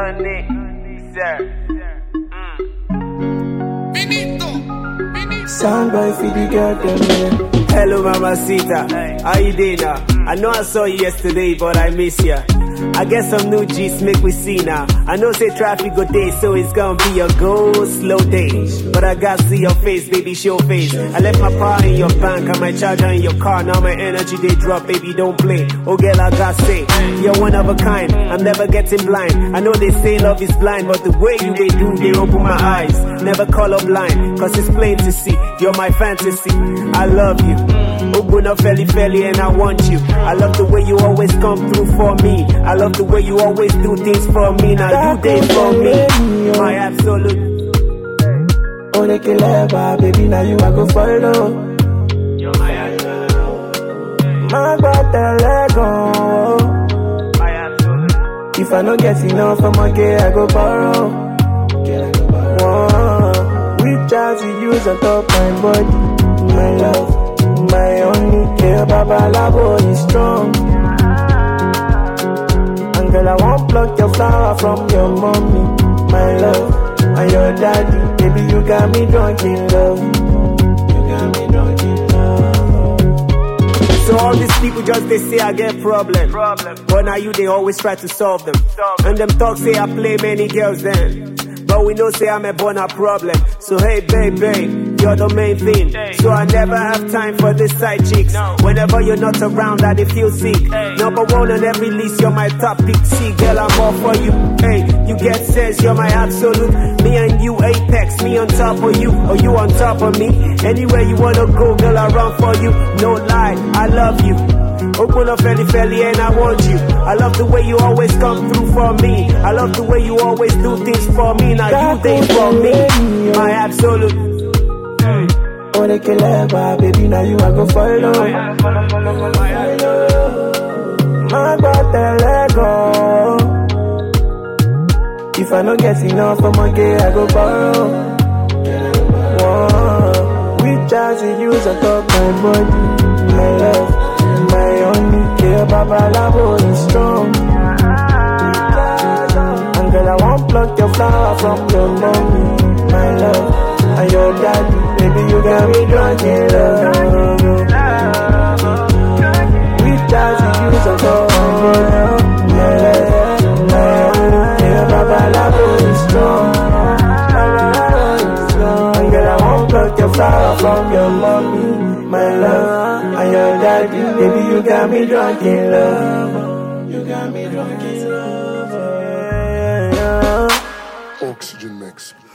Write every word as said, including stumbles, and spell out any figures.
Sunday, sir. Mm. Finito, finito. Sound boy for the girl them yeah. Hello mamacita, how you doing now? I know I saw you yesterday, but I miss ya. I get some new G's, make we see now. I know say traffic go day, so it's gonna be a go slow day. But I got see your face, baby, show face. I left my power in your bank, and my charger in your car. Now my energy they drop, baby, don't play. Oh girl, I got say, you're one of a kind. I'm never getting blind. I know they say love is blind, but the way you they do, they open my eyes. Never color blind, cause it's plain to see. You're my fantasy, I love you. Oguna felly felly and I want you. I love the way you always come through for me. I love the way you always do things for me. Now you did for me, my absolute. Oh, they kill ever, baby, now you I go follow. You're my absolute. My brother, let go. My absolute. If I don't get enough from my gay, I go borrow. Whoa. Reach out to use on top my body, my love. My only care, Baba Labo is strong. And girl, I won't pluck your flower from your mommy, my love. And your daddy, baby, you got me drunk in love. You got me drunk in love. So all these people just they say I get problem. problem. But now you they always try to solve them. Solve and them talk say I play many girls then. But we know say I'm a born a problem. So hey baby, you're the main thing. So I never have time for this side chicks. Whenever you're not around, I dey feel sick. Number one on every list, you're my top pick. See girl, I'm all for you. Hey, you get sense, you're my absolute. Me and you apex, me on top of you, or you on top of me. Anywhere you wanna go, girl, I run for you. No lie, I love you. Open up felly felly and I want you. I love the way you always come through for me. I love the way you always do things for me. Now you think for me, my absolute. Oh, they kill ever, baby, now you I go follow. My brother, let go. If I don't get enough from my gay, I go borrow. Whoa. Reach out to use on top my body, my love. My only care, Baba Labo is strong. And girl, I won't pluck your flower from your mommy, my love. And your daddy, baby, you got me drunk in love. Reach out to you so cold, my love. My only care, Baba Labo is strong. And girl, I won't pluck your flower from your mommy, my love. And your daddy, baby, you got me drunk in love. You got me drunk in love. Oxygen Mix.